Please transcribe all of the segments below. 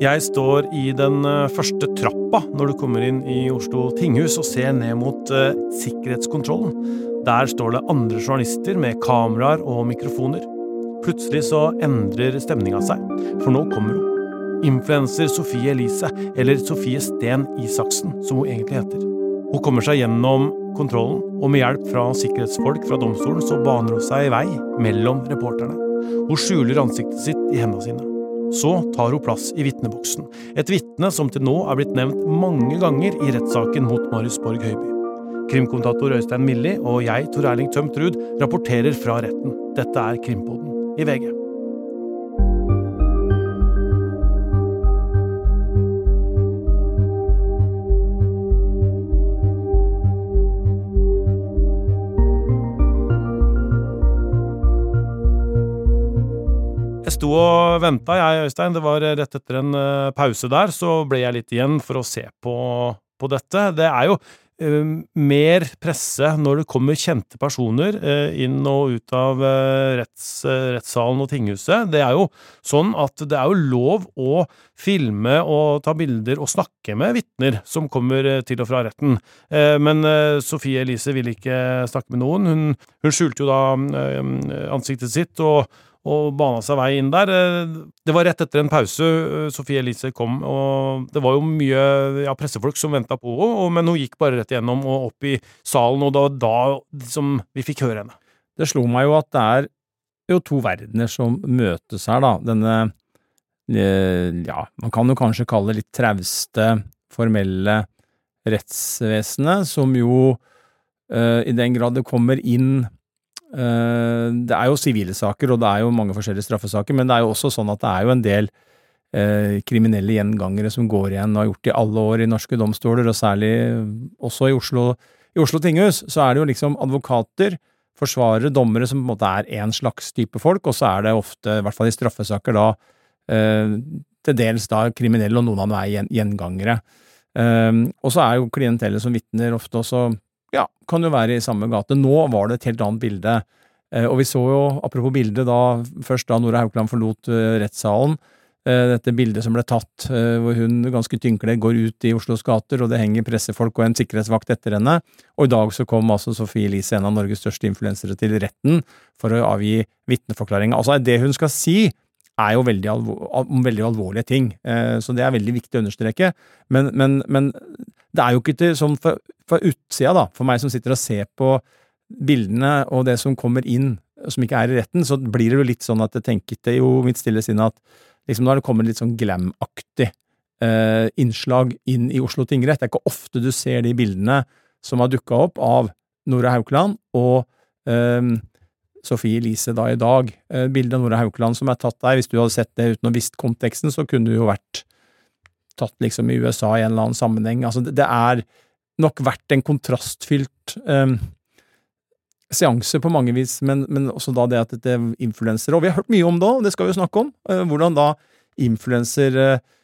Jeg står i den første trappa når du kommer inn i Oslo tinghus og ser ned mot sikkerhetskontrollen. Der står det andre journalister med kameraer og mikrofoner. Plutselig så endrer stemninga seg, for nå kommer hun. Influencer Sofie Elise, eller Sofie Sten Isaksen, som hun egentlig heter. Hun kommer seg gjennom kontrollen, og med hjelp fra sikkerhetsfolk fra domstolen så baner hun seg i vei mellom reporterne. Hun skjuler ansiktet sitt i hendene sine. Så tar hun plass i vittneboksen. Et vittne som til nå er blitt nevnt mange ganger i rettssaken mot Marius Borg Høiby. Krimkommentator Øystein Milli og jeg, Tor Erling Tømt Ruud, rapporterer fra retten. Dette er Krimpodden i VG. Jeg sto og ventet, Øystein. Det var rett etter en pause der, så ble jeg litt igjen for å se på dette. Det er jo mer presse når det kommer kjente personer inn og ut av rettssalen og tinghuset. Det er jo sånn at det er jo lov å filme og ta bilder og snakke med vittner som kommer til og fra retten. Men Sofie Elise ville ikke snakke med noen. Hun skjulte jo da ansiktet sitt og bana seg vei inn der. Det var rett etter en pause Sofie Elise kom, og det var jo mye pressefolk som ventet på henne, men hun gikk bare rett igjennom og opp i salen, og det var da som vi fikk høre henne. Det slo meg jo at det er jo to verdener som møtes her da. Denne, man kan jo kanskje kalle det litt trauste, formelle rettsvesenet, som jo i den grad det kommer inn. Det er jo sivile saker, og det er jo mange forskjellige straffesaker, men det er jo også sånn at det er jo en del kriminelle gjengangere som går igjen og har gjort i alle år i norske domstoler, og særlig også i Oslo tinghus, så er det jo liksom advokater, forsvarere, dommere som på en måte er en slags type folk, og så er det ofte, i hvert fall i straffesaker da, til dels da kriminelle, og noen av dem er gjengangere. Og så er jo klientellet som vittner ofte også kan jo være i samme gate. Nå var det et helt annet bilde, og vi så jo, apropos bildet da, først da Nora Haukeland forlot rettssalen, dette bildet som ble tatt, hvor hun ganske tyngkledd går ut i Oslos gater, og det henger pressefolk og en sikkerhetsvakt etter henne, og i dag så kom altså Sofie Elise, en av Norges største influensere, til retten for å avgi vittneforklaring. Altså det hun skal si, er jo veldig alvorlige ting, så det er veldig viktig å understreke, men det er jo ikke til sånn for utsida da, for meg som sitter og ser på bildene og det som kommer inn, som ikke er i retten, så blir det jo litt sånn at jeg tenkte jo mitt stille sinne at liksom nå har det kommet litt sånn glam-aktig innslag inn i Oslo tingrett. Det er ikke ofte du ser de bildene som har dukket opp av Nora Haukeland og Sofie Elise da i dag. Bildet av Nora Haukeland som er tatt der, hvis du hadde sett det uten å visst konteksten, så kunne det jo vært tatt liksom i USA i en eller annen sammenheng. Altså det er nok vært en kontrastfylt seanse på mange vis, men også da det at det er influencer, og vi har hørt mye om det, og det skal vi jo snakke om, hvordan da influencer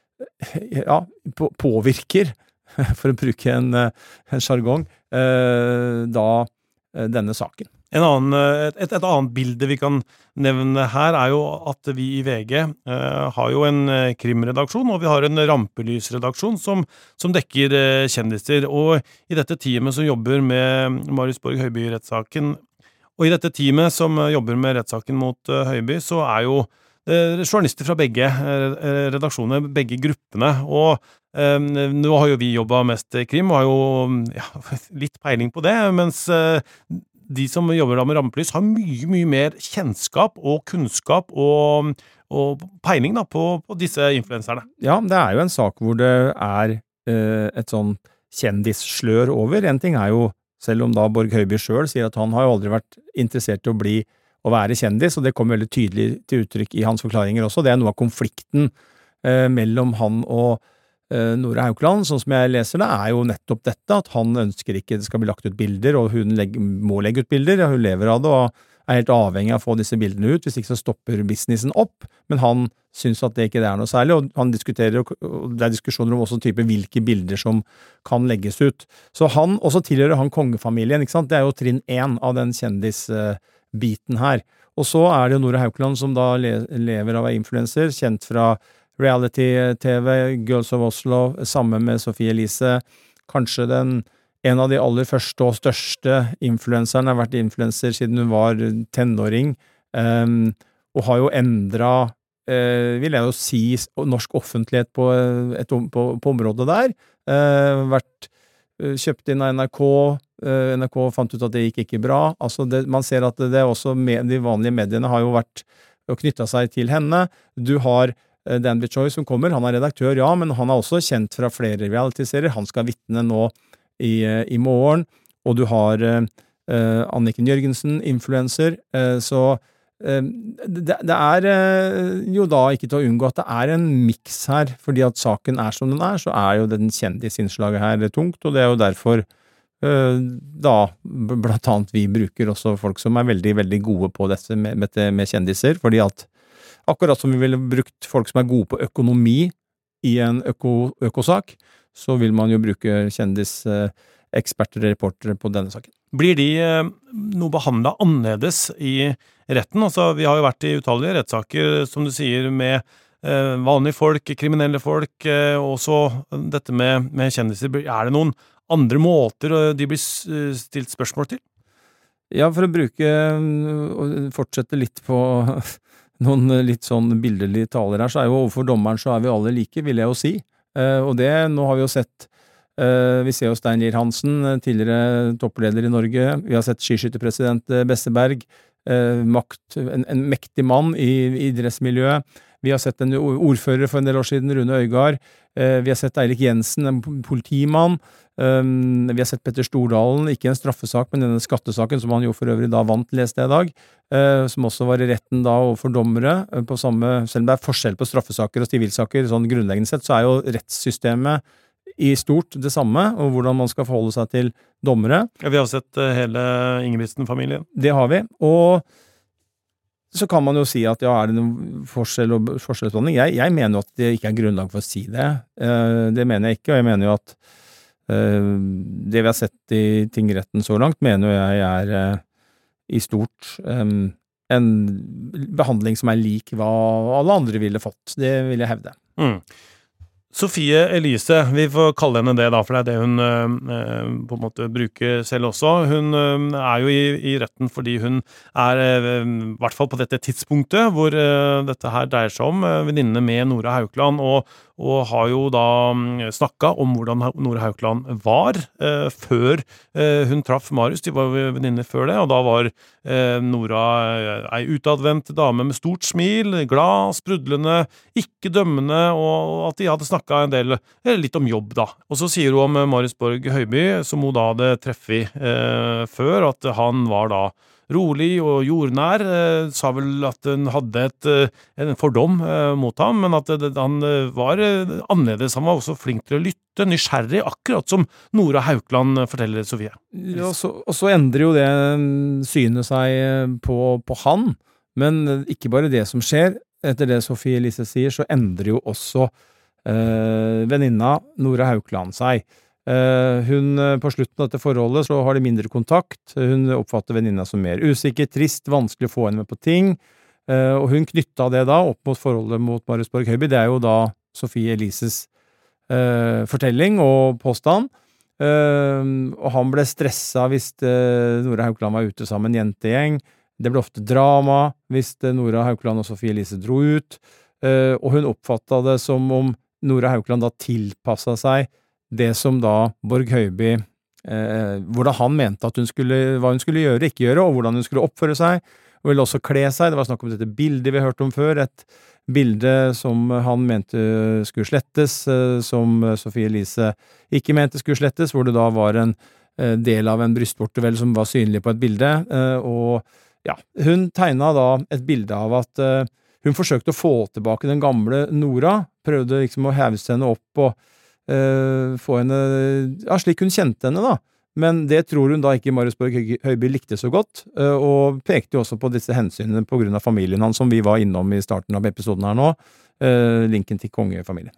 påvirker, for å bruke en jargong, da denne saken. Et annet bilde vi kan nevne her er jo at vi i VG har jo en krimredaksjon, og vi har en rampelysredaksjon som dekker kjendiser, og i dette teamet som jobber med Marius Borg Høiby-rettssaken, og i dette teamet som jobber med rettssaken mot Høiby, så er jo journalister fra begge redaksjoner, begge gruppene, og nå har jo vi jobbet mest krim, og har jo litt peiling på det, mens de som jobber da med rampelys har mye mer kjennskap og kunnskap og peiling da på disse influenserne. Ja, det er jo en sak hvor det er et sånn kjendisslør over. En ting er jo, selv om da Borg Høiby selv sier at han har jo aldri vært interessert i å være kjendis, og det kommer veldig tydelig til uttrykk i hans forklaringer også. Det er noe av konflikten mellom han og Nora Haukeland, sånn som jeg leser det, er jo nettopp dette, at han ønsker ikke det skal bli lagt ut bilder, og hun må legge ut bilder, hun lever av det, og er helt avhengig av å få disse bildene ut, hvis ikke så stopper businessen opp, men han synes at det ikke er noe særlig, og han diskuterer, og det er diskusjoner om også type hvilke bilder som kan legges ut. Så han, også tilhører han kongefamilien, ikke sant? Det er jo trinn 1 av den kjendisbiten her. Og så er det jo Nora Haukeland som da lever av influencer, kjent fra reality-TV, Girls of Oslo, sammen med Sophie Elise, kanskje en av de aller første og største influenserne, har vært influenser siden hun var tenåring, og har jo endret, vil jeg jo si, norsk offentlighet på området der, vært kjøpt inn av NRK, NRK fant ut at det gikk ikke bra, altså man ser at det også, de vanlige mediene har jo vært og knyttet seg til henne, du har Danby Choi som kommer, han redaktør, ja, men han også kjent fra flere reality-serier, han skal vitne nå i morgen, og du har Anniken Jørgensen, influencer, så det jo da ikke til å unngå at det en mix her, fordi at saken som den så jo den kjendisinnslaget her tungt, og det jo derfor da blant annet vi bruker også folk som veldig, veldig gode på dette med kjendiser, fordi at akkurat som vi ville brukt folk som gode på økonomi i en økosak, så vil man jo bruke kjendiseksperter og reportere på denne saken. Blir de noe behandlet annerledes i retten? Altså, vi har jo vært i utallige rettssaker, som du sier, med vanlige folk, kriminelle folk, og så dette med kjendiser. Det noen andre måter de blir stilt spørsmål til? Ja, for å bruke og fortsette litt på noen litt sånn bilderlige taler her, så jo overfor dommeren så vi alle like, vil jeg jo si. Og nå har vi jo sett, vi ser jo Stein Lier Hansen, tidligere toppleder i Norge, vi har sett skiskytterpresident Besseberg, en mektig mann i idrettsmiljøet, vi har sett en ordfører for en del år siden, Rune Øygard, vi har sett Eirik Jensen, en politimann, vi har sett Petter Stordalen, ikke en straffesak, men denne skattesaken, som han jo for øvrig da vant, leste jeg i dag, som også var i retten da overfor dommere, på samme, selv om det forskjell på straffesaker og sivilsaker, sånn grunnleggende sett, så jo rettssystemet i stort det samme, og hvordan man skal forholde seg til dommere. Ja, vi har sett hele Ingebrigtsen-familien. Det har vi, og så kan man jo si at ja, det noen forskjellsbehandling? Jeg mener jo at det ikke grunnlag for å si det. Det mener jeg ikke, og jeg mener jo at det vi har sett i tingretten så langt, mener jeg i stort en behandling som lik hva alle andre ville fått. Det vil jeg hevde. Sophie Elise, vi får kalle henne det da, for det hun på en måte bruker selv også. Hun jo i retten fordi hun i hvert fall på dette tidspunktet hvor dette her dreier seg om venninne med Nora Haukeland, og har jo da snakket om hvordan Nora Haukeland var før hun traff Marius. De var jo venninner før det, og da var Nora ei utadvendt dame med stort smil, glad, sprudlende, ikke dømmende, og at de hadde snakket en del, litt om jobb da. Og så sier hun om Marius Borg Høiby, som hun da hadde treffet før, at han var da rolig og jordnær, sa vel at hun hadde en fordom mot ham, men at han var annerledes. Han var også flink til å lytte, nysgjerrig, akkurat som Nora Haukeland forteller Sofie. Ja, og så endrer jo det synet seg på han, men ikke bare det som skjer. Etter det Sophie Elise sier, så endrer jo også venninna Nora Haukeland seg. Hun på slutten av dette forholdet så har de mindre kontakt, hun oppfatter venninna som mer usikker, trist, vanskelig å få henne med på ting, og hun knyttet det da opp mot forholdet mot Marius Borg Høiby. Det jo da Sophie Elises fortelling og påstand, og han ble stresset hvis Nora Haukeland var ute sammen med en jentegjeng. Det ble ofte drama hvis Nora Haukeland og Sophie Elise dro ut, og hun oppfattet det som om Nora Haukeland da tilpasset seg det som da Borg Høiby, hvordan han mente at hva hun skulle gjøre, ikke gjøre, og hvordan hun skulle oppføre seg, og ville også kle seg. Det var snakk om dette bildet vi har hørt om før, et bilde som han mente skulle slettes, som Sophie Elise ikke mente skulle slettes, hvor det da var en del av en brystvorte vel som var synlig på et bilde, og ja, hun tegnet da et bilde av at hun forsøkte å få tilbake den gamle Nora, prøvde liksom å hevse henne opp og få henne, ja, slik hun kjente henne da, men det tror hun da ikke Marius Borg Høiby likte så godt, og pekte jo også på disse hensynene på grunn av familien hans, som vi var innom i starten av episoden her nå, linken til kongefamilien.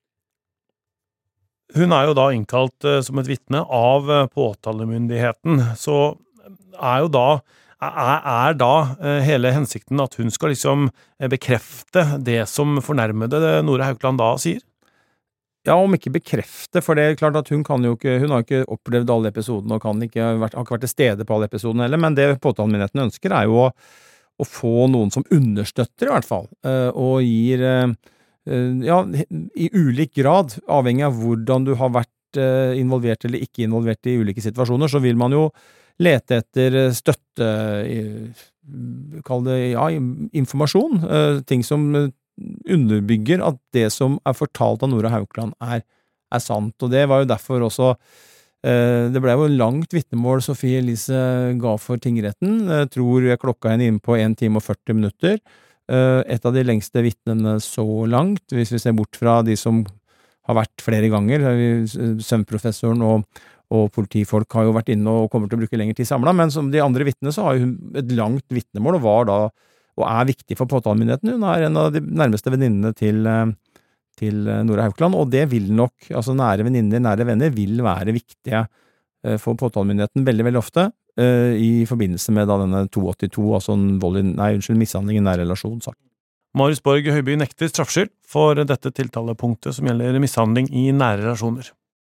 Hun jo da innkalt som et vitne av påtalemyndigheten, så jo da da hele hensikten at hun skal liksom bekrefte det som fornærmede Nora Haukeland da sier? Ja, om ikke bekrefte, for det er klart at hun har ikke opplevd alle episodene, og har ikke vært til stede på alle episodene heller, men det påtalemyndigheten ønsker er jo å få noen som understøtter i hvert fall, og gir, ja, i ulik grad, avhengig av hvordan du har vært involvert eller ikke involvert i ulike situasjoner, så vil man jo lete etter støtte, kall det, ja, informasjon, ting som underbygger at det som fortalt av Nora Haukeland er sant, og det var jo derfor også det ble jo langt vitnemål Sofie Elise ga for tingretten. Jeg tror jeg klokka henne inn på 1 time og 40 minutter. Et av de lengste vitnene så langt, hvis vi ser bort fra de som har vært flere ganger. Søvnprofessoren og politifolk har jo vært inne og kommer til å bruke lengre tid samlet, men som de andre vitnene så har hun et langt vitnemål og var da, og viktig for påtalemyndigheten. Hun en av de nærmeste venninnene til Nora Haukeland, og det vil nok, altså nære venninner, nære venner, vil være viktige for påtalemyndigheten veldig, veldig ofte, i forbindelse med da denne 282, altså mishandling i nær relasjon-sak. Marius Borg Høiby nekter straffskyld for dette tiltalepunktet som gjelder mishandling i nære relasjoner.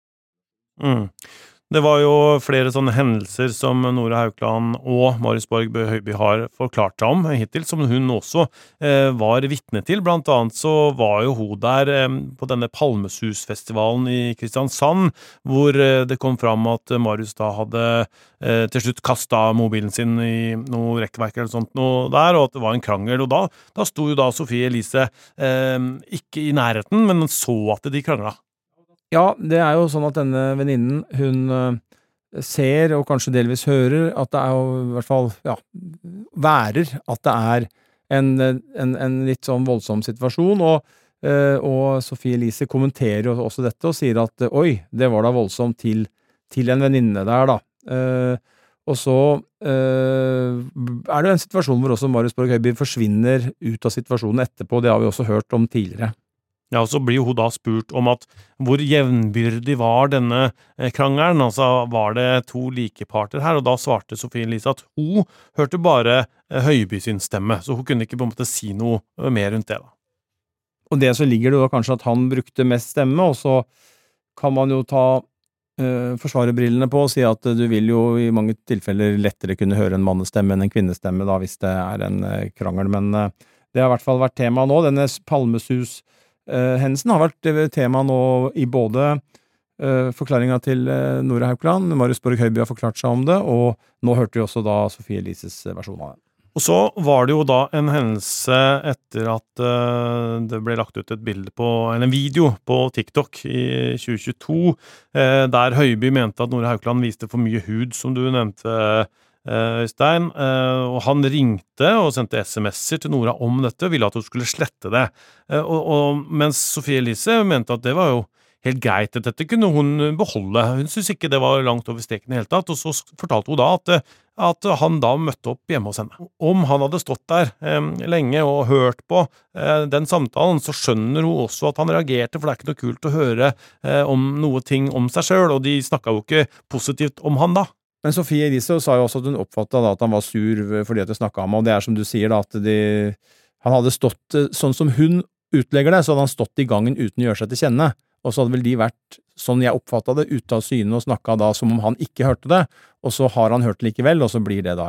Det var jo flere sånne hendelser som Nora Haukeland og Marius Borg Høiby har forklart seg om hittil, som hun også var vitne til. Blant annet så var jo hun der på denne Palmesusfestivalen i Kristiansand, hvor det kom fram at Marius da hadde til slutt kastet mobilen sin i noe rekkverk eller sånt noe der, og at det var en krangel, og da sto jo da Sofie Elise ikke i nærheten, men så at de kranglet. Ja, det jo sånn at denne venninnen, hun ser og kanskje delvis hører at det jo i hvert fall, ja, værer at det en litt sånn voldsom situasjon, og Sofie Elise kommenterer jo også dette og sier at oi, det var da voldsomt til en venninne der da. Og så det jo en situasjon hvor også Marius Borg Høiby forsvinner ut av situasjonen etterpå, det har vi også hørt om tidligere. Ja, og så blir hun da spurt om at hvor jevnbyrdig var denne krangelen, altså var det 2 likeparter her, og da svarte Sofie Elise at hun hørte bare Høiby sin stemme, så hun kunne ikke på en måte si noe mer rundt det da. Og det så ligger det da kanskje at han brukte mest stemme, og så kan man jo ta forsvarebrillene på og si at du vil jo i mange tilfeller lettere kunne høre en mannestemme enn en kvinnestemme da, hvis det en krangel, men det har i hvert fall vært tema nå, denne Palmesus hendelsen har vært tema nå i både forklaringen til Nora Haukeland, Marius Borg Høiby har forklart seg om det, og nå hørte vi også da Sofie Elises versjon av det. Og så var det jo da en hendelse etter at det ble lagt ut et bilde eller en video på TikTok i 2022, der Høiby mente at Nora Haukeland viste for mye hud, som du nevnte, Øystein, og han ringte og sendte SMS-er til Nora om dette og ville at hun skulle slette det, og mens Sofie Elise mente at det var jo helt greit, at dette kunne hun beholde. Hun synes ikke det var langt over steken i hele tatt, og så fortalte hun da at han da møtte opp hjemme hos henne. Om han hadde stått der lenge og hørt på den samtalen, så skjønner hun også at han reagerte, for det ikke noe kult å høre om noe ting om seg selv, og de snakket jo ikke positivt om han da. Men Sofie Elise sa jo også at hun oppfattet da at han var sur fordi at de snakket om, og det som du sier da, at han hadde stått, sånn som hun utlegger det, så hadde han stått i gangen uten å gjøre seg til kjenne, og så hadde vel de vært, sånn jeg oppfattet det, ute av syne og snakket da som om han ikke hørte det, og så har han hørt det likevel, og så blir det da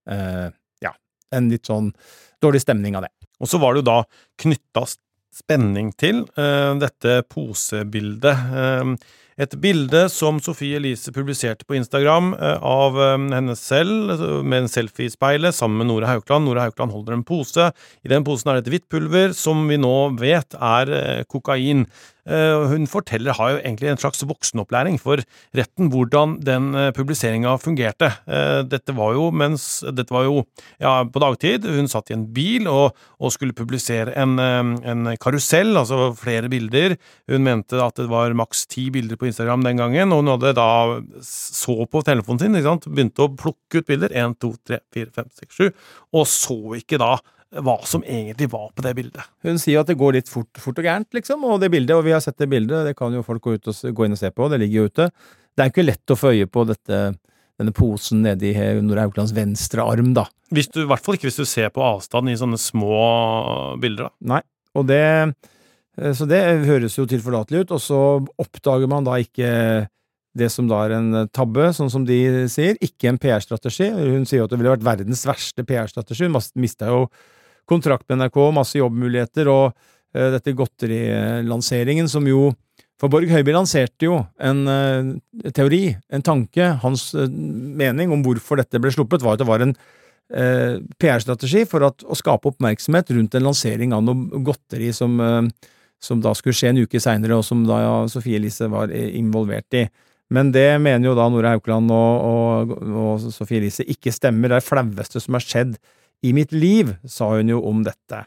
en litt sånn dårlig stemning av det. Og så var det jo da knyttet spenning til dette posebildet, et bilde som Sofie Elise publiserte på Instagram av henne selv med en selfie-speile sammen med Nora Haukeland. Nora Haukeland holder en pose. I den posen det et hvitt pulver som vi nå vet kokain. Hun har jo egentlig en slags voksenopplæring for retten hvordan den publiseringen fungerte. Dette var jo på dagtid. Hun satt i en bil og skulle publisere en karusell, altså flere bilder. Hun mente at det var maks 10 bilder på Instagram den gangen, og hun hadde da så på telefonen sin, ikke sant? Begynte å plukke ut bilder, 1, 2, 3, 4, 5, 6, 7, og så ikke da hva som egentlig var på det bildet. Hun sier at det går litt fort og gærent, liksom, og det bildet, og vi har sett det bildet, det kan jo folk gå inn og se på, det ligger jo ute. Det jo ikke lett å få øye på dette denne posen nede i Nora Haukelands venstre arm, da. I hvert fall ikke hvis du ser på avstand i sånne små bilder, da. Nei, og så det høres jo tilforlatelig ut, og så oppdager man da ikke det som da en tabbe, sånn som de sier, ikke en PR-strategi. Hun sier jo at det ville vært verdens verste PR-strategi. Hun mistet jo kontrakt med NRK, masse jobbmuligheter, og dette godterilanseringen som jo for Bård Høiby lanserte jo en teori, en tanke, hans mening om hvorfor dette ble sluppet, var at det var en PR-strategi for å skape oppmerksomhet rundt en lansering av noe godteri som da skulle skje en uke senere, og som da Sofie Elise var involvert i. Men det mener jo da Nora Haukeland og Sofie Elise ikke stemmer. Det er det flaueste som har skjedd i mitt liv, sa hun jo om dette.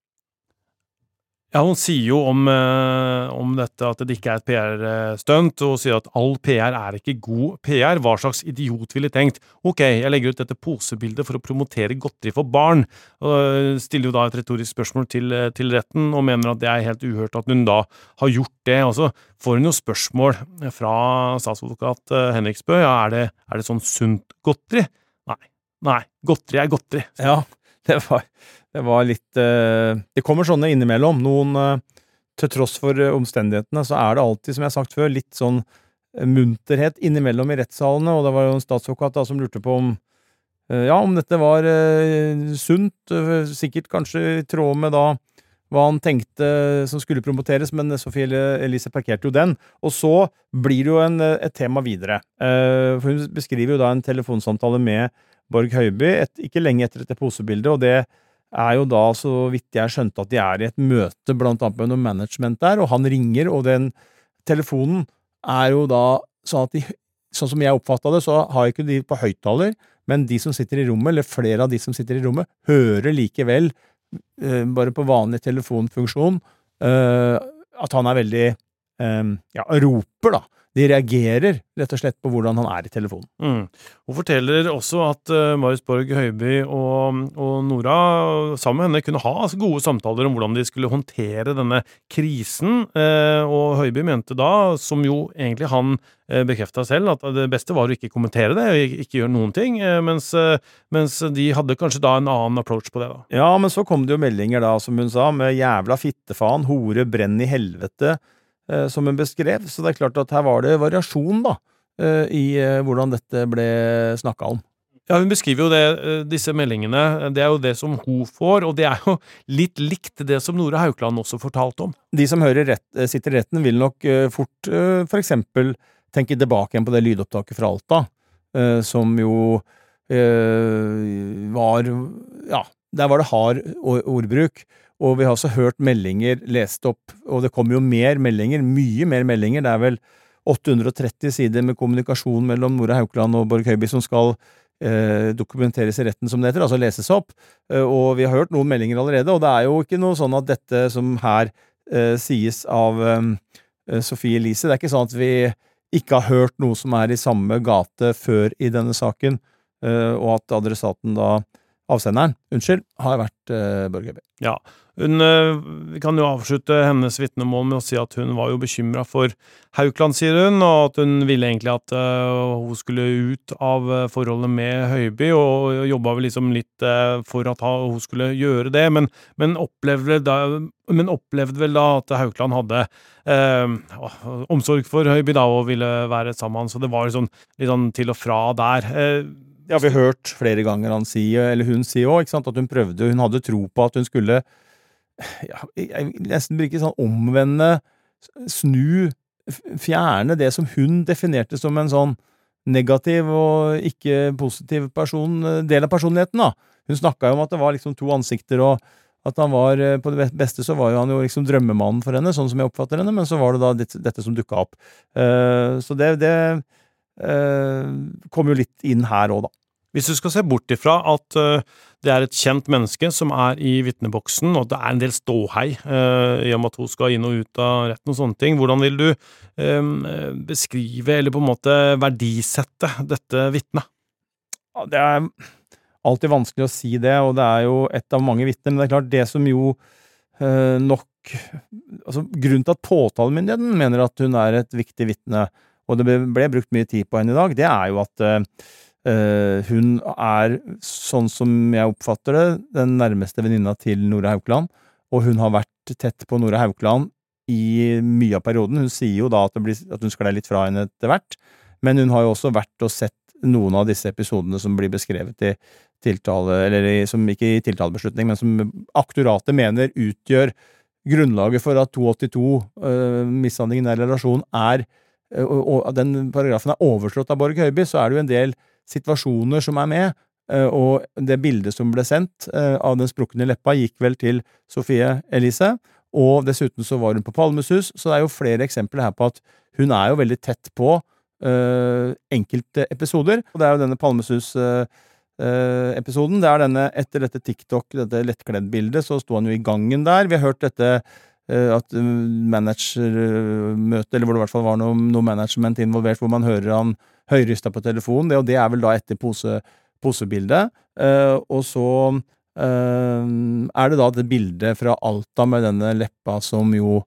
Ja, hun sier jo om dette at det ikke er et PR-stunt, og sier at all PR er ikke god PR. Hva slags idiot ville tenkt? Ok, jeg legger ut dette posebildet for å promotere godteri for barn, og stiller jo da et retorisk spørsmål til retten, og mener at det er helt uhørt at hun da har gjort det. Og så får hun jo spørsmål fra statsadvokat Henriksbø. Ja, er det sånn sunt godteri? Nei, godteri er godteri. Ja, det var litt det kommer sånne innimellom. Noen, til tross for omstendighetene, så er det alltid, som jeg har sagt før, litt sånn munterhet innimellom i rettssalene, og det var jo en statsadvokat da som lurte på om dette var sunt, sikkert kanskje i tråd med da hva han tenkte som skulle promoteres, men Sofie Elise parkerte jo den, og så blir det jo et tema videre. For hun beskriver jo da en telefonsamtale med Bård Høiby, ikke lenge etter dette posebildet, og det er jo da, så vidt jeg skjønte, at de er i et møte blant annet med noe management der, og han ringer, og den telefonen er jo da sånn at sånn som jeg oppfattet det, så har ikke de på høyttaler, men de som sitter i rommet, eller flere av de som sitter i rommet, hører likevel, bare på vanlig telefonfunksjon, at han er veldig, roper da. De reagerer rett og slett på hvordan han er i telefonen. Hun forteller også at Marius Borg Høiby og Nora sammen med henne kunne ha gode samtaler om hvordan de skulle håndtere denne krisen, og Høiby mente da, som jo egentlig han bekreftet selv, at det beste var å ikke kommentere det, og ikke gjøre noen ting, mens de hadde kanskje da en annen approach på det da. Ja, men så kom det jo meldinger da, som hun sa, med jævla fittefan, hore, brenn i helvete, som hun beskrev, så det er klart at her var det variasjon da, i hvordan dette ble snakket om. Ja, hun beskriver jo disse meldingene, det er jo det som hun får, og det er jo litt likt det som Nora Haukeland også fortalte om. De som sitter i retten vil nok fort for eksempel tenke tilbake igjen på det lydopptaket fra Alta, som jo var, der var det hard ordbruk, og vi har også hørt meldinger lest opp, og det kommer jo mer meldinger, mye mer meldinger, det er vel 830 sider med kommunikasjon mellom Nora Haukeland og Bård Høiby som skal dokumenteres i retten som det heter, altså leses opp, og vi har hørt noen meldinger allerede, og det er jo ikke noe sånn at dette som her sies av Sofie Elise, det er ikke sånn at vi ikke har hørt noe som er i samme gate før i denne saken, og at adressaten da avsenderen, har vært Bård Høiby. Ja, vi kan jo avslutte hennes vittnemål med å si at hun var jo bekymret for Haukeland, sier hun, og at hun ville egentlig at hun skulle ut av forholdet med Høiby, og jobbet vel liksom litt for at hun skulle gjøre det, men opplevde vel da at Haukeland hadde omsorg for Høiby da, og ville være sammen, så det var litt sånn til og fra der. Ja, vi har hørt flere ganger hun sier også, ikke sant, at hun prøvde, hun hadde tro på at hun skulle, jeg nesten bruker sånn omvende, fjerne det som hun definerte som en sånn negativ og ikke positiv del av personligheten da. Hun snakket jo om at det var liksom to ansikter, og at han var, på det beste så var jo han jo liksom drømmemannen for henne, sånn som jeg oppfatter henne, men så var det da dette som dukket opp. Så det kommer jo litt inn her også da. Hvis du skal se bort ifra at det er et kjent menneske som er i vittneboksen, og det er en del ståhei i og med at hun skal inn og ut av retten og sånne ting, hvordan vil du beskrive eller på en måte verdisette dette vittnet? Ja, det er alltid vanskelig å si det, og det er jo et av mange vittner, men det er klart det som jo nok, altså grunnen til at påtalemyndigheten mener at hun er et viktig vittne, og det ble brukt mye tid på henne I dag, det jo at hun sånn som jeg oppfatter det, den nærmeste venninna til Nora Haukeland, og hun har vært tett på Nora Haukeland I mye av perioden. Hun sier jo da at hun sklei litt fra henne etter hvert, men hun har jo også vært og sett noen av disse episodene som blir beskrevet I tiltale, eller som ikke I tiltalebeslutning, men som aktoratet mener utgjør grunnlaget for at 282 mishandling I nær relasjon og den paragrafen overslått av Borg Høiby, så det jo en del situasjoner som med, og det bildet som ble sendt av den sprukne leppa gikk vel til Sofie Elise, og dessuten så var hun på Palmesus, så det jo flere eksempler her på at hun jo veldig tett på enkelte episoder, og det jo denne Palmesus episoden, det denne, etter dette TikTok, dette lettkledd-bildet, så sto han jo I gangen der, vi har hørt dette at managermøte, eller hvor det I hvert fall var noe management involvert, hvor man hører han høyrystet på telefonen, og det vel da etter posebildet, og så det da det bildet fra Alta med denne leppa som jo,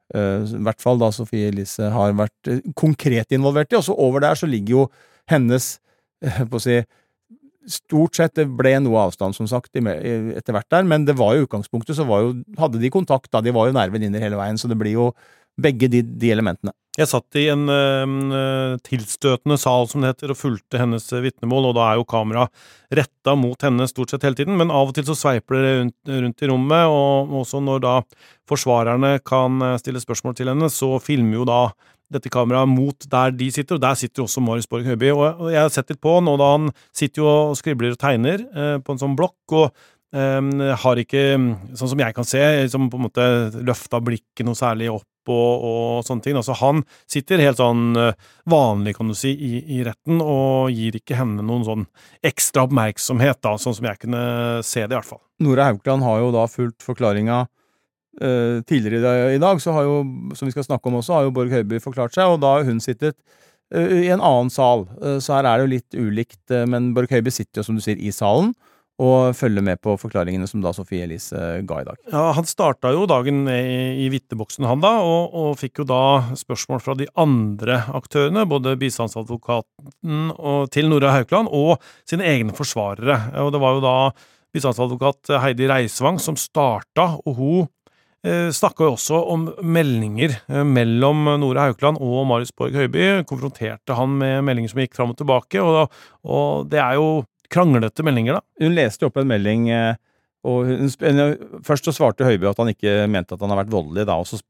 I hvert fall da Sofie Elise har vært konkret involvert I, og så over der så ligger jo hennes, på å si, stort sett det ble noe avstand som sagt etter hvert der, men det var jo utgangspunktet så hadde de kontakt da, de var jo nærvenninner hele veien, så det blir jo begge de elementene. Jeg satt I en tilstøtende sal som det heter og fulgte hennes vittnemål, og da jo kamera rettet mot henne stort sett hele tiden, men av og til så sveiper det rundt I rommet, og også når da forsvarerne kan stille spørsmål til henne, så filmer jo da dette kameraet mot der de sitter, og der sitter også Marius Borg Høiby, og jeg har sett litt på han, og da han sitter jo og skribler og tegner på en sånn blokk, og har ikke, sånn som jeg kan se, som på en måte løftet blikket noe særlig opp og sånne ting. Altså han sitter helt sånn vanlig, kan du si, I retten, og gir ikke henne noen sånn ekstra oppmerksomhet da, sånn som jeg kunne se det I hvert fall. Nora Haukeland har jo da fulgt forklaringa tidligere I dag, så har jo, som vi skal snakke om også, har jo Borg Høiby forklart seg, og da har hun sittet I en annen sal, så her det jo litt ulikt, men Borg Høiby sitter jo, som du sier, I salen, og følger med på forklaringene som da Sofie Elise ga I dag. Ja, han startet jo dagen I vitteboksen han da, og fikk jo da spørsmål fra de andre aktørene, både bistandsadvokaten til Nora Haukeland og sine egne forsvarere. Og det var jo da bistandsadvokat Heidi Reisvang som startet, og hun snakket jo også om meldinger mellom Nora Haukeland og Marius Borg Høiby, konfronterte han med meldinger som gikk fram og tilbake, og det jo kranglete meldinger da. Hun leste opp en melding, og først så svarte Høiby at han ikke mente at han har vært voldelig da, og så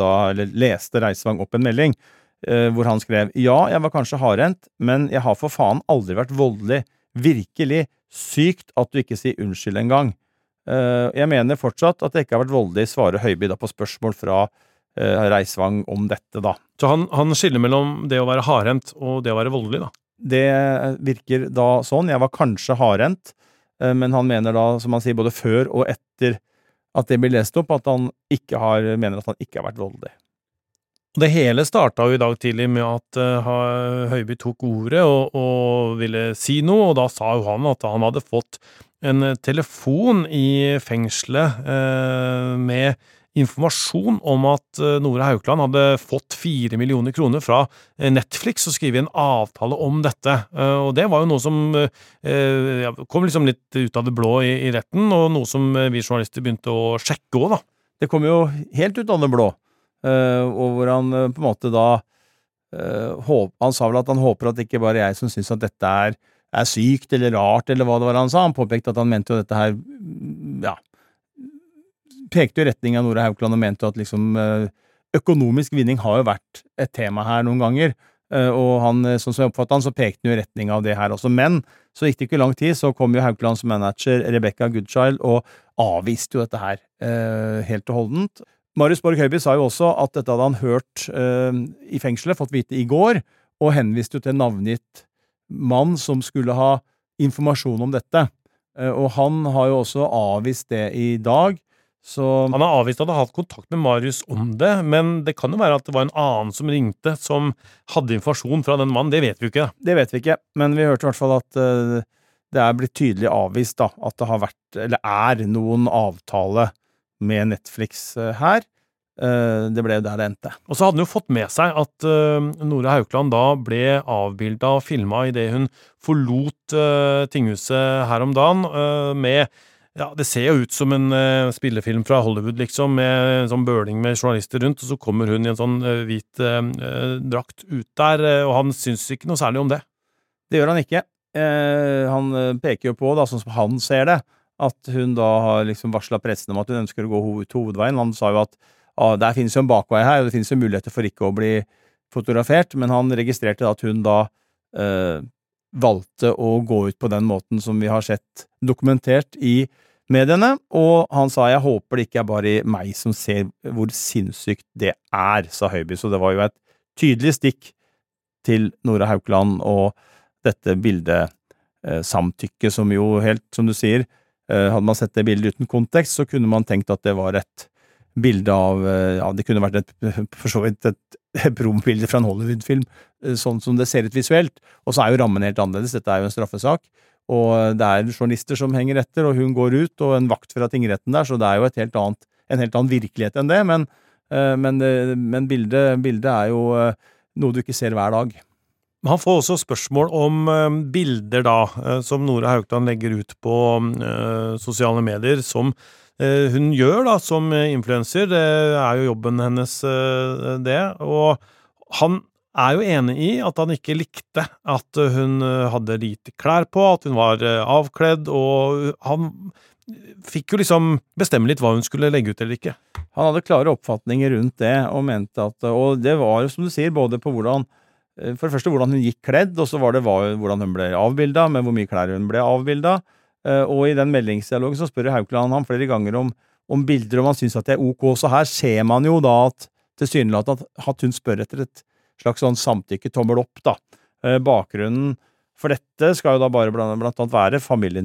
leste Reisvang opp en melding, hvor han skrev, ja, jeg var kanskje hardhendt, men jeg har for faen aldri vært voldelig, virkelig sykt at du ikke sier unnskyld en gang. Jeg mener fortsatt at jeg ikke har vært voldelig, svarer Høiby da på spørsmål fra Reisvang om dette da. Så han skiller mellom det å være hardhendt og det å være voldelig da? Det virker da sånn, jeg var kanskje hardhendt, men han mener da, som han sier, både før og etter at det blir lest opp, at han mener at han ikke har vært voldelig. Det hele startet jo I dag tidlig med at Høiby tok ordet og ville si noe, og da sa jo han at han hadde fått en telefon I fengselet med informasjon om at Nora Haukeland hadde fått 4 millioner kroner fra Netflix og skrive en avtale om dette. Og det var jo noe som kom liksom litt ut av det blå I retten, og noe som vi journalister begynte å sjekke også da. Det kom jo helt ut av det blå, og hvor han på en måte da han sa vel at han håper at det ikke bare jeg som synes at dette sykt eller rart, eller hva det var han sa. Han påpekte at han mente jo dette her, ja, pekte jo retning av Nora Haukeland og mente at liksom økonomisk vinning har jo vært et tema her noen ganger, og han, sånn som jeg oppfattet han, så pekte han jo retning av det her også. Men så gikk det ikke lang tid, så kom jo Haukelands manager Rebecca Goodchild og avviste jo dette her helt og holdent. Marius Borg Høiby sa jo også at dette hadde han hørt I fengselet, fått vite I går, og henviste jo til en navngitt mann som skulle ha informasjon om dette. Og han har jo også avvist det I dag. Så han har avvist at han hadde hatt kontakt med Marius om det, men det kan jo være at det var en annen som ringte, som hadde informasjon fra den mannen, det vet vi jo ikke. Det vet vi ikke, men vi hørte I hvert fall at det blitt tydelig avvist da, at det har vært, eller noen avtale med Netflix her, det ble der det endte. Og så hadde han jo fått med seg at Nora Haukeland da ble avbildet og filmet i det hun forlot tinghuset her om dagen, med, ja, det ser jo ut som en spillefilm fra Hollywood, liksom, med en sånn bøling med journalister rundt, og så kommer hun i en sånn hvit drakt ut der, og han synes ikke noe særlig om det. Det gjør han ikke. Han peker jo på, da, sånn som han ser det, at hun da har liksom varslet pressen om at hun ønsker å gå til hovedveien. Han sa jo at der finnes jo en bakvei her, og det finnes jo muligheter for ikke å bli fotografert, men han registrerte at hun da valgte å gå ut på den måten som vi har sett dokumentert i mediene, og han sa jeg håper det ikke er bare meg som ser hvor sinnssykt det sa Høiby, så det var jo et tydelig stikk til Nora Haukeland og dette bildesamtykket som jo helt, som du sier, hadde man sett det bildet uten kontekst, så kunne man tenkt at det var et bilde av, ja, det kunne vært for så vidt et prombilde fra en Hollywood-film, sånn som det ser ut visuelt, og så jo rammen helt annerledes, dette jo en straffesak, og det journalister som henger etter, og hun går ut, og en vakt fra tingretten der, så det jo en helt annen virkelighet enn det, men bildet jo noe du ikke ser hver dag. Han får også spørsmål om bilder da, som Nora Haukeland legger ut på sosiale medier, som hun gjør da, som influencer. Det jo jobben hennes, det. Og han jo enig i at han ikke likte at hun hadde lite klær på, at hun var avkledd, og han fikk jo liksom bestemme litt hva hun skulle legge ut eller ikke. Han hadde klare oppfatninger rundt det, og mente at, og det var jo som du sier, både på hvordan for det første hvordan hun gikk kledd, og så var det hvordan hun ble avbildet, med hvor mye klær hun ble avbildet, og i den meldingsdialogen så spør Haukeland ham flere ganger om bilder, om han synes at det ok, så her ser man jo da at tilsynelatende at hun spør etter et slags sånn samtykke, tommel opp da. Bakgrunnen for dette skal jo da bare blant annet være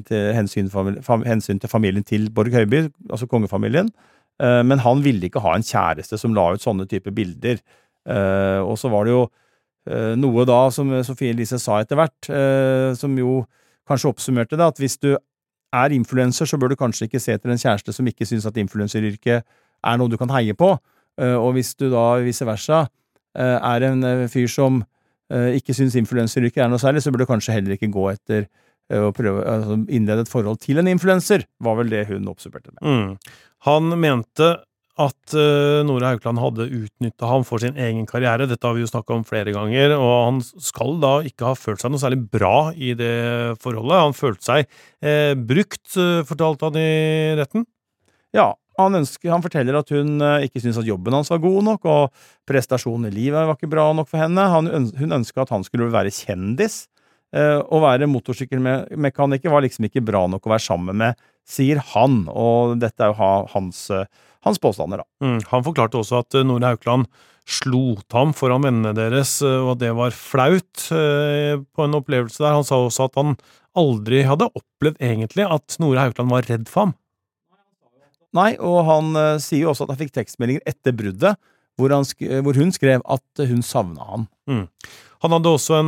hensyn til familien til Borg Høiby, altså kongefamilien, men han ville ikke ha en kjæreste som la ut sånne type bilder, og så var det jo noe da, som Sofie Elise sa etter hvert, som jo kanskje oppsummerte det, at hvis du influencer, så bør du kanskje ikke se etter en kjæreste som ikke synes at influenceryrket noe du kan heie på, og hvis du da vice versa en fyr som ikke synes influenceryrket noe særlig, så bør du kanskje heller ikke gå etter å prøve å innlede et forhold til en influencer, var vel det hun oppsummerte med. Han mente at Nora Haukeland hadde utnyttet ham for sin egen karriere. Dette har vi jo snakket om flere ganger, og han skal da ikke ha følt seg noe særlig bra i det forholdet. Han følte seg brukt, fortalte han i retten. Ja, han forteller at hun ikke synes at jobben hans var god nok, og prestasjonen i livet var ikke bra nok for henne. Hun ønsket at han skulle være kjendis, å være motorsykkelmekaniker var liksom ikke bra nok å være sammen med, sier han, og dette jo hans påstander da. Han forklarte også at Nora Haukeland slo ham foran vennene deres, og at det var flaut på en opplevelse der. Han sa også at han aldri hadde opplevd egentlig at Nora Haukeland var redd for ham. Nei, og han sier jo også at han fikk tekstmeldinger etter bruddet, hvor hun skrev at hun savnet han. Han hadde også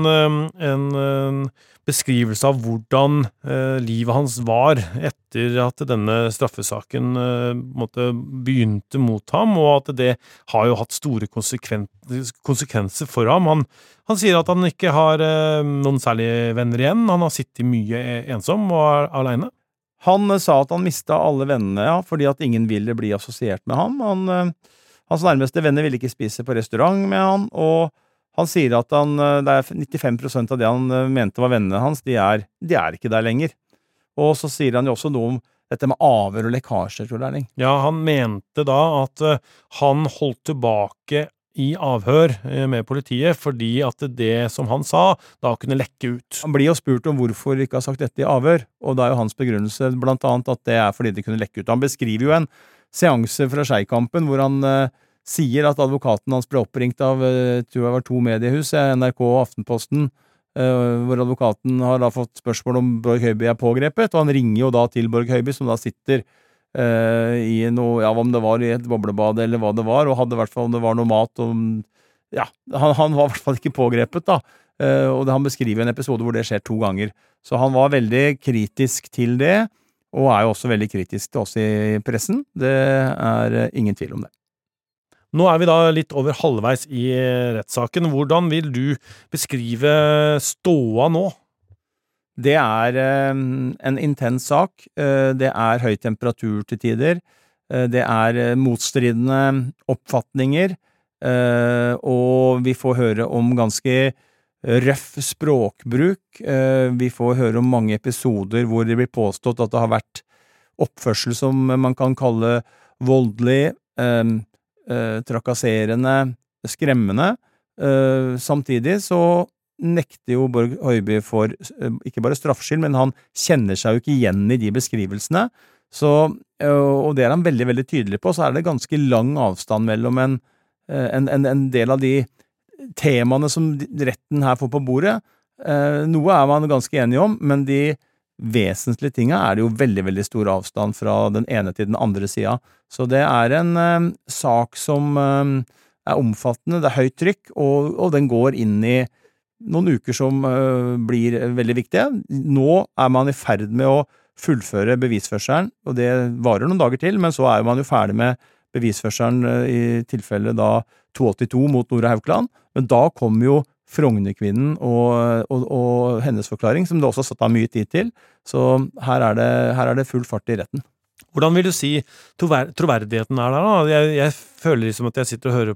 en beskrivelse av hvordan livet hans var etter at denne straffesaken begynte mot ham, og at det har jo hatt store konsekvenser for ham. Han sier at han ikke har noen særlige venner igjen, han har sittet mye ensom og alene. Han sa at han mistet alle vennene, ja, fordi at ingen ville bli assosiert med ham. Hans nærmeste venner ville ikke spise på restaurant med han, og han sier at det 95% av det han mente var vennene hans, de ikke der lenger. Og så sier han jo også noe om dette med avhør og lekkasjer, tror jeg. Ja, han mente da at han holdt tilbake i avhør med politiet, fordi at det som han sa, da kunne lekke ut. Han blir jo spurt om hvorfor de ikke har sagt dette i avhør, og det jo hans begrunnelse blant annet at det fordi det kunne lekke ut. Han beskriver jo en seanse fra Skeikampen, hvor han sier at advokaten hans ble oppringt av, tror jeg var 2 mediehus, NRK og Aftenposten, hvor advokaten har da fått spørsmål om Borg Høiby pågrepet, og han ringer jo da til Borg Høiby, som da sitter i noe, ja, om det var i et boblebad eller hva det var, og hadde i hvert fall om det var noe mat, og, ja, han var i hvert fall ikke pågrepet da, og han beskriver en episode hvor det skjer 2 ganger, så han var veldig kritisk til det, og jo også veldig kritisk til oss i pressen, det ingen tvil om det. Nå vi da litt over halvveis i rettssaken. Hvordan vil du beskrive ståa nå? Det en intens sak. Det høy temperatur til tider. Det motstridende oppfatninger. Og vi får høre om ganske røff språkbruk. Vi får høre om mange episoder hvor det blir påstått at det har vært oppførsel som man kan kalle voldelig, trakasserende, skremmende. Samtidig så nekter jo Bård Høiby for ikke bare straffskyld, men han kjenner seg jo ikke igjen i de beskrivelsene. Så, og det han veldig, veldig tydelig på, så det ganske lang avstand mellom en del av de temaene som retten her får på bordet. Noe man ganske enige om, men de vesentlige tingene det jo veldig, veldig stor avstand fra den ene til den andre sida. Så det en sak som omfattende, det høyt trykk, og den går inn i noen uker som blir veldig viktige. Nå man i ferd med å fullføre bevisførselen, og det varer noen dager til, men så man jo ferdig med bevisførselen i tilfelle da 282 mot Nora Haukeland, men da kommer jo Frognerkvinnen og hennes forklaring, som det også satt av mye tid til, så her det full fart i retten. Hvordan vil du si troverdigheten der da? Jeg føler liksom at jeg sitter og hører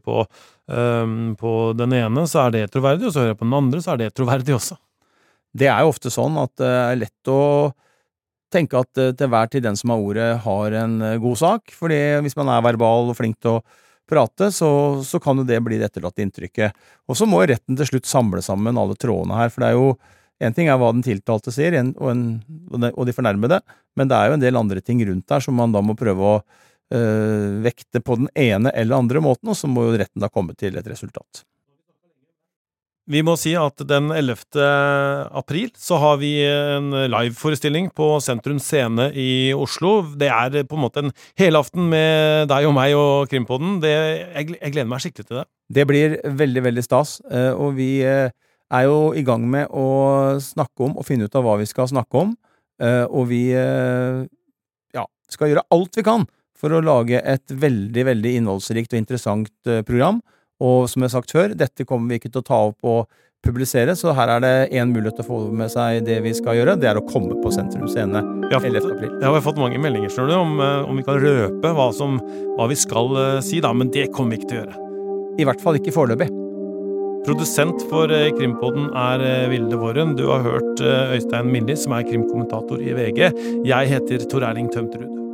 på den ene, så det troverdig, og så hører jeg på den andre, så det troverdig også. Det jo ofte sånn at det lett å tenke at til hver tid den som har ordet har en god sak, fordi hvis man verbal og flink til å prate, så kan jo det bli det etterlatte inntrykket. Og så må retten til slutt samle sammen alle trådene her, for det jo en ting hva den tiltalte sier, og de fornærmede, men det jo en del andre ting rundt der som man da må prøve å vekte på den ene eller andre måten, og så må jo retten da komme til et resultat. Vi må si at den 11. april så har vi en live-forestilling på Sentrum Scene i Oslo. Det på en måte en helaften med deg og meg og Krimpodden. Jeg gleder meg skikkelig til det. Det blir veldig, veldig stas, og vi jo i gang med å snakke om og finne ut av hva vi skal snakke om, og vi skal gjøre alt vi kan for å lage et veldig, veldig innholdsrikt og interessant program. Og som jeg har sagt før, dette kommer vi ikke til å ta opp og publisere, så her det en mulighet til å få med seg det vi skal gjøre, det å komme på Sentrum Scene 11. april. Jeg har fått mange meldinger om vi kan røpe hva vi skal si da, men det kommer vi ikke til å gjøre. I hvert fall ikke foreløpig. Produsent for Krimpodden Vilde Våren. Du har hørt Øystein Milli, som krimkommentator i VG. Jeg heter Tor Erling Tømterud.